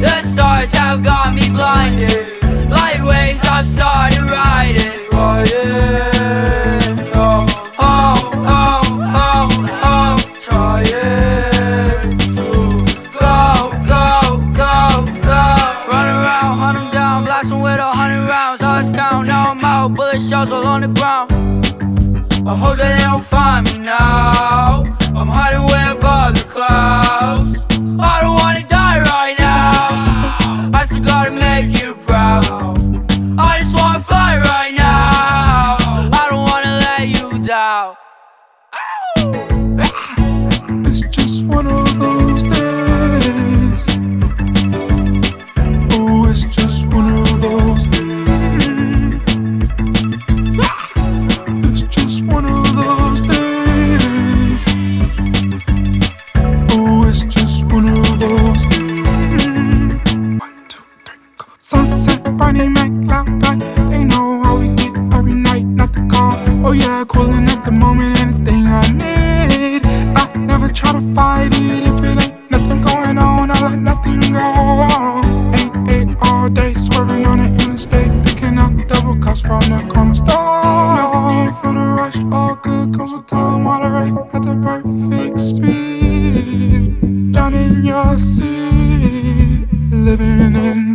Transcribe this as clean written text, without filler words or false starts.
The stars have got me blinded. Like waves I've started riding. Oh, oh, oh, oh, oh. Trying to go, go, go, go. Run around, hunt 'em down, blast 'em with 100 rounds. I was counting, now I'm out, bullet shells all on the ground. I hope that they don't find me now. I'm hiding way above the clouds. I don't wanna die right now. I still gotta make you proud. I just wanna fly right now. I don't wanna let you down. It's just one of those days. Oh, it's just one of those days. It's just one of those days. Oh, it's just one of those days. 1, 2, 3, go. Sunset, Bonnie Mac, loud back. They know how we get every night, not the call. Oh yeah, coolin' at the moment, anything I need. I never try to fight it if it ain't nothing going on. I let nothing go on. 8 all day, swerving on the interstate, picking up double cups from the corner store. No need for the rush, all good comes with time. Moderate at the perfect speed. Down in your seat, living in